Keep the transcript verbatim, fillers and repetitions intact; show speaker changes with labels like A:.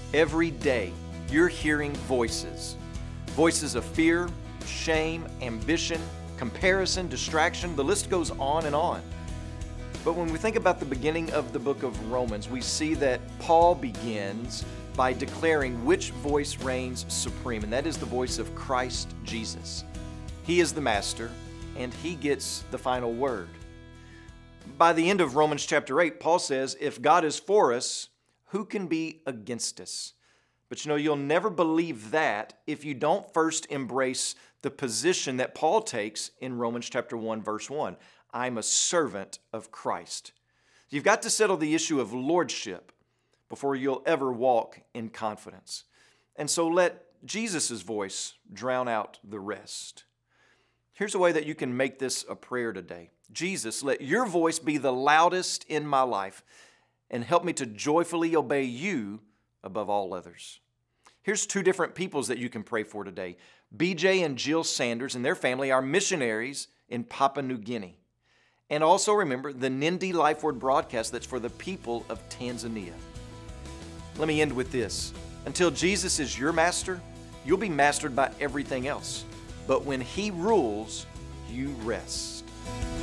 A: Every day, you're hearing voices. Voices of fear, shame, ambition, comparison, distraction, the list goes on and on. But when we think about the beginning of the book of Romans, we see that Paul begins by declaring which voice reigns supreme, and that is the voice of Christ Jesus. He is the master, and he gets the final word. By the end of Romans chapter eight, Paul says, if God is for us, who can be against us? But you know, you'll never believe that if you don't first embrace the position that Paul takes in Romans chapter one, verse one. I'm a servant of Christ. You've got to settle the issue of lordship before you'll ever walk in confidence. And so let Jesus' voice drown out the rest. Here's a way that you can make this a prayer today. Jesus, let your voice be the loudest in my life and help me to joyfully obey you above all others. Here's two different peoples that you can pray for today. B J and Jill Sanders and their family are missionaries in Papua New Guinea. And also remember the Nindi Life Word broadcast that's for the people of Tanzania. Let me end with this. Until Jesus is your master, you'll be mastered by everything else. But when he rules, you rest.